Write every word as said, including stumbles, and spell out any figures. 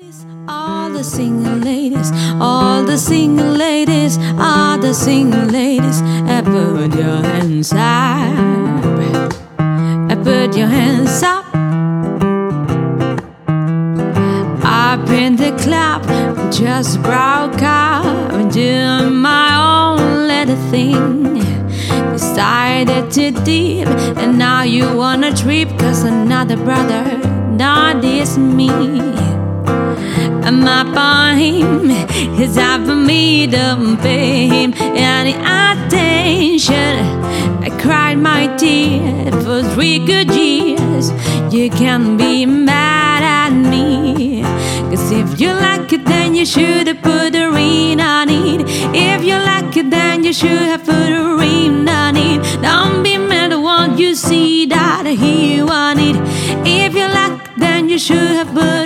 All the single ladies, all the single ladies, all the single ladies, I put your hands up, I put your hands up. Up in the club, just broke up, doing my own little thing. Decided to deep, and now you wanna trip, cause another brother, not this me. I'm up on him, he's up on me, don't pay him any attention. I cried my tears for three good years. You can't be mad at me, cause if you like it then you should have put a ring on it. If you like it then you should have put a ring on it. Don't be mad, won't you see that he want it. If you like it then you should have put